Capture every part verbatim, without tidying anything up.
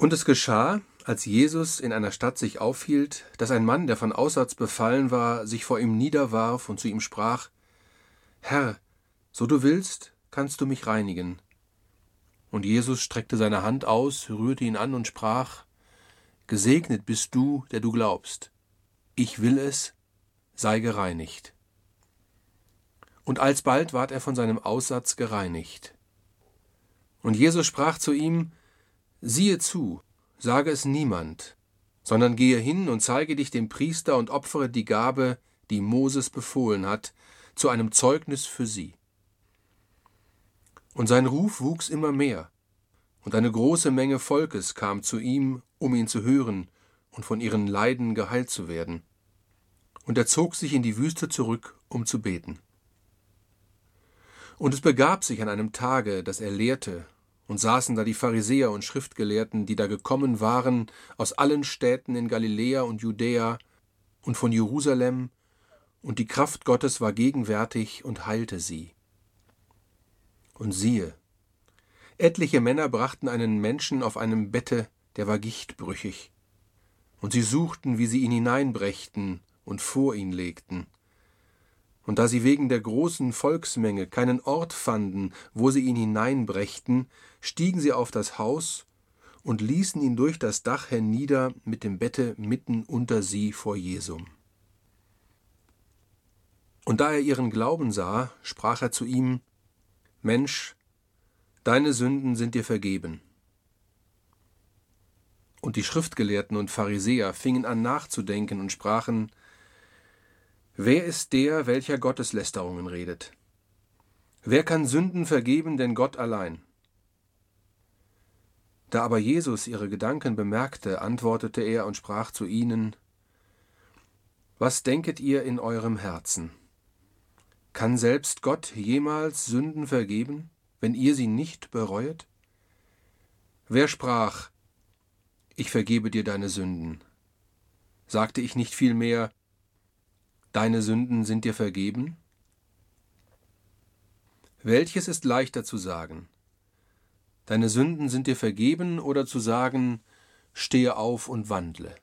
Und es geschah, als Jesus in einer Stadt sich aufhielt, dass ein Mann, der von Aussatz befallen war, sich vor ihm niederwarf und zu ihm sprach: Herr, so du willst, kannst du mich reinigen. Und Jesus streckte seine Hand aus, rührte ihn an und sprach: Gesegnet bist du, der du glaubst. Ich will es, sei gereinigt. Und alsbald ward er von seinem Aussatz gereinigt. Und Jesus sprach zu ihm: Siehe zu, sage es niemand, sondern gehe hin und zeige dich dem Priester und opfere die Gabe, die Moses befohlen hat, zu einem Zeugnis für sie. Und sein Ruf wuchs immer mehr, und eine große Menge Volkes kam zu ihm, um ihn zu hören und von ihren Leiden geheilt zu werden. Und er zog sich in die Wüste zurück, um zu beten. Und es begab sich an einem Tage, dass er lehrte, und saßen da die Pharisäer und Schriftgelehrten, die da gekommen waren aus allen Städten in Galiläa und Judäa und von Jerusalem, und die Kraft Gottes war gegenwärtig und heilte sie. Und siehe, etliche Männer brachten einen Menschen auf einem Bette, der war gichtbrüchig, und sie suchten, wie sie ihn hineinbrächten und vor ihn legten. Und da sie wegen der großen Volksmenge keinen Ort fanden, wo sie ihn hineinbrächten, stiegen sie auf das Haus und ließen ihn durch das Dach hernieder mit dem Bette mitten unter sie vor Jesum. Und da er ihren Glauben sah, sprach er zu ihm: Mensch, deine Sünden sind dir vergeben. Und die Schriftgelehrten und Pharisäer fingen an nachzudenken und sprachen: Wer ist der, welcher Gotteslästerungen redet? Wer kann Sünden vergeben, denn Gott allein? Da aber Jesus ihre Gedanken bemerkte, antwortete er und sprach zu ihnen: Was denket ihr in eurem Herzen? Kann selbst Gott jemals Sünden vergeben, wenn ihr sie nicht bereuet? Wer sprach: Ich vergebe dir deine Sünden? Sagte ich nicht vielmehr: Deine Sünden sind dir vergeben? Welches ist leichter zu sagen? Deine Sünden sind dir vergeben, oder zu sagen: Stehe auf und wandle?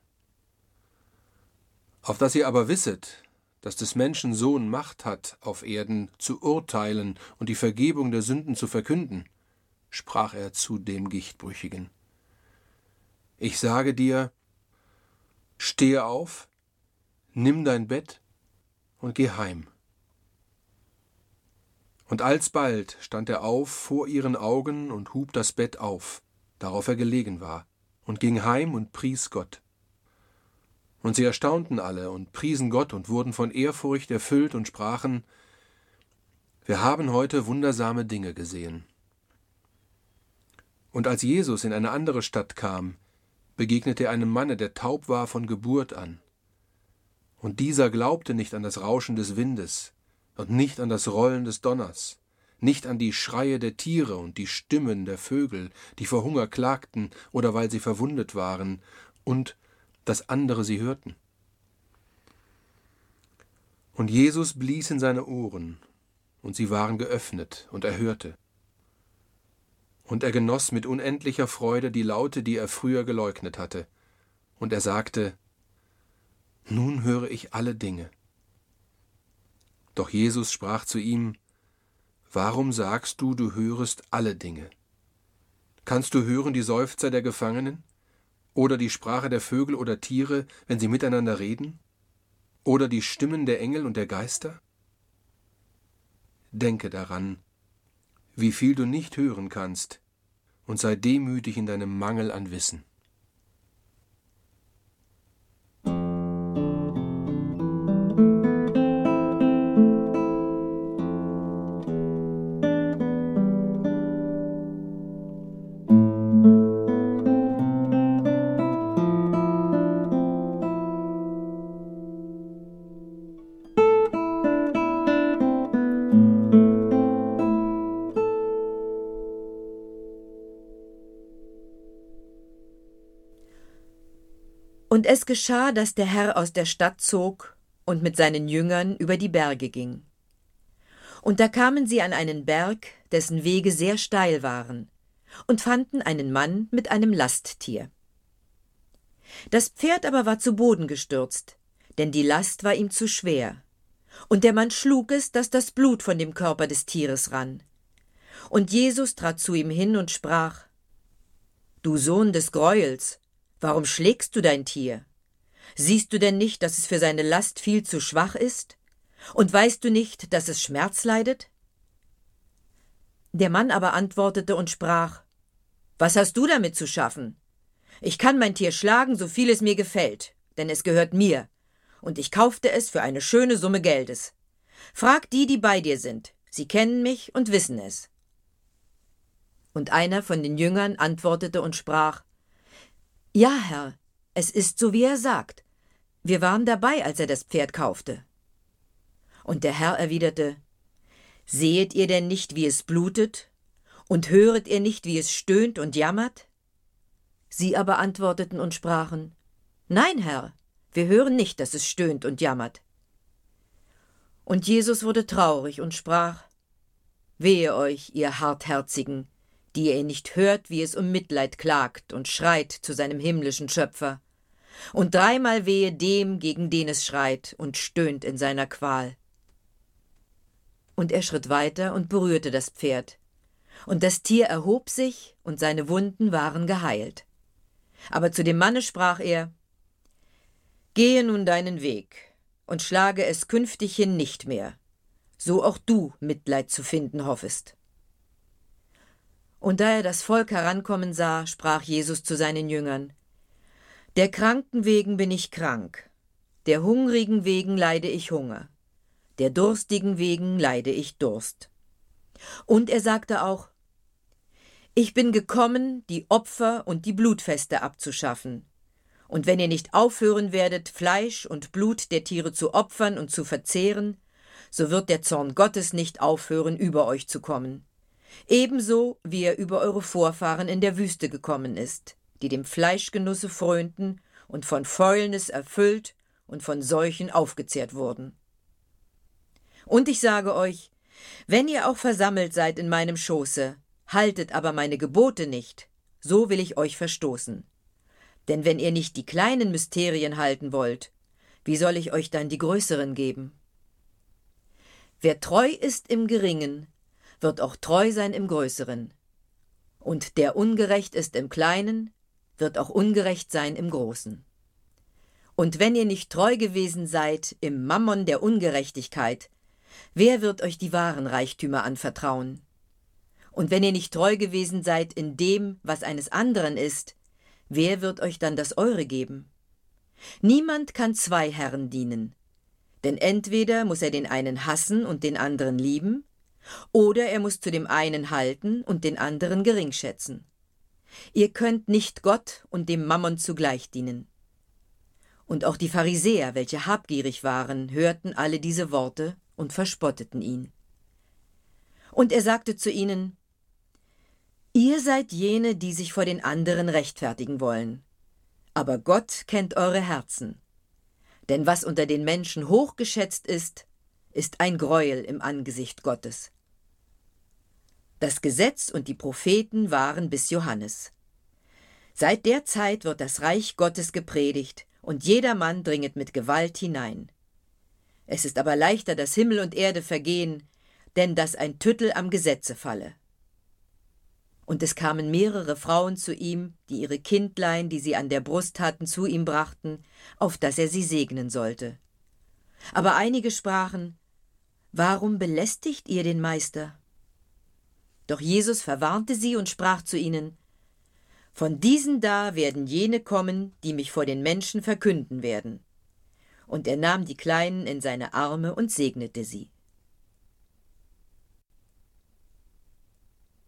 Auf dass ihr aber wisset, dass des Menschen Sohn Macht hat, auf Erden zu urteilen und die Vergebung der Sünden zu verkünden, sprach er zu dem Gichtbrüchigen. Ich sage dir: Stehe auf, nimm dein Bett und geh heim. Und alsbald stand er auf vor ihren Augen und hub das Bett auf, darauf er gelegen war, und ging heim und pries Gott. Und sie erstaunten alle und priesen Gott und wurden von Ehrfurcht erfüllt und sprachen: Wir haben heute wundersame Dinge gesehen. Und als Jesus in eine andere Stadt kam, begegnete er einem Manne, der taub war von Geburt an. Und dieser glaubte nicht an das Rauschen des Windes und nicht an das Rollen des Donners, nicht an die Schreie der Tiere und die Stimmen der Vögel, die vor Hunger klagten oder weil sie verwundet waren, und dass andere sie hörten. Und Jesus blies in seine Ohren, und sie waren geöffnet, und er hörte. Und er genoss mit unendlicher Freude die Laute, die er früher geleugnet hatte. Und er sagte: Nun höre ich alle Dinge. Doch Jesus sprach zu ihm: Warum sagst du, du hörest alle Dinge? Kannst du hören die Seufzer der Gefangenen? Oder die Sprache der Vögel oder Tiere, wenn sie miteinander reden? Oder die Stimmen der Engel und der Geister? Denke daran, wie viel du nicht hören kannst, und sei demütig in deinem Mangel an Wissen. Und es geschah, dass der Herr aus der Stadt zog und mit seinen Jüngern über die Berge ging. Und da kamen sie an einen Berg, dessen Wege sehr steil waren, und fanden einen Mann mit einem Lasttier. Das Pferd aber war zu Boden gestürzt, denn die Last war ihm zu schwer. Und der Mann schlug es, dass das Blut von dem Körper des Tieres rann. Und Jesus trat zu ihm hin und sprach: »Du Sohn des Gräuels, warum schlägst du dein Tier? Siehst du denn nicht, dass es für seine Last viel zu schwach ist? Und weißt du nicht, dass es Schmerz leidet?« Der Mann aber antwortete und sprach: »Was hast du damit zu schaffen? Ich kann mein Tier schlagen, so viel es mir gefällt, denn es gehört mir, und ich kaufte es für eine schöne Summe Geldes. Frag die, die bei dir sind, sie kennen mich und wissen es.« Und einer von den Jüngern antwortete und sprach: »Ja, Herr, es ist so, wie er sagt. Wir waren dabei, als er das Pferd kaufte.« Und der Herr erwiderte: »Sehet ihr denn nicht, wie es blutet? Und höret ihr nicht, wie es stöhnt und jammert?« Sie aber antworteten und sprachen: »Nein, Herr, wir hören nicht, dass es stöhnt und jammert.« Und Jesus wurde traurig und sprach: »Wehe euch, ihr Hartherzigen, die ihr nicht hört, wie es um Mitleid klagt und schreit zu seinem himmlischen Schöpfer. Und dreimal wehe dem, gegen den es schreit und stöhnt in seiner Qual.« Und er schritt weiter und berührte das Pferd. Und das Tier erhob sich, und seine Wunden waren geheilt. Aber zu dem Manne sprach er: »Gehe nun deinen Weg und schlage es künftighin nicht mehr, so auch du Mitleid zu finden hoffest.« Und da er das Volk herankommen sah, sprach Jesus zu seinen Jüngern: »Der Kranken wegen bin ich krank, der Hungrigen wegen leide ich Hunger, der Durstigen wegen leide ich Durst.« Und er sagte auch: »Ich bin gekommen, die Opfer und die Blutfeste abzuschaffen. Und wenn ihr nicht aufhören werdet, Fleisch und Blut der Tiere zu opfern und zu verzehren, so wird der Zorn Gottes nicht aufhören, über euch zu kommen. Ebenso, wie er über eure Vorfahren in der Wüste gekommen ist, die dem Fleischgenusse frönten und von Fäulnis erfüllt und von Seuchen aufgezehrt wurden. Und ich sage euch, wenn ihr auch versammelt seid in meinem Schoße, haltet aber meine Gebote nicht, so will ich euch verstoßen. Denn wenn ihr nicht die kleinen Mysterien halten wollt, wie soll ich euch dann die größeren geben? Wer treu ist im Geringen, wird auch treu sein im Größeren. Und der ungerecht ist im Kleinen, wird auch ungerecht sein im Großen. Und wenn ihr nicht treu gewesen seid im Mammon der Ungerechtigkeit, wer wird euch die wahren Reichtümer anvertrauen? Und wenn ihr nicht treu gewesen seid in dem, was eines anderen ist, wer wird euch dann das Eure geben? Niemand kann zwei Herren dienen, denn entweder muss er den einen hassen und den anderen lieben, oder er muss zu dem einen halten und den anderen geringschätzen. Ihr könnt nicht Gott und dem Mammon zugleich dienen. Und auch die Pharisäer, welche habgierig waren, hörten alle diese Worte und verspotteten ihn. Und er sagte zu ihnen: Ihr seid jene, die sich vor den anderen rechtfertigen wollen. Aber Gott kennt eure Herzen. Denn was unter den Menschen hochgeschätzt ist, ist ein Greuel im Angesicht Gottes. Das Gesetz und die Propheten waren bis Johannes. Seit der Zeit wird das Reich Gottes gepredigt, und jedermann dringet mit Gewalt hinein. Es ist aber leichter, dass Himmel und Erde vergehen, denn dass ein Tüttel am Gesetze falle. Und es kamen mehrere Frauen zu ihm, die ihre Kindlein, die sie an der Brust hatten, zu ihm brachten, auf dass er sie segnen sollte. Aber einige sprachen: Warum belästigt ihr den Meister? Doch Jesus verwarnte sie und sprach zu ihnen: Von diesen da werden jene kommen, die mich vor den Menschen verkünden werden. Und er nahm die Kleinen in seine Arme und segnete sie.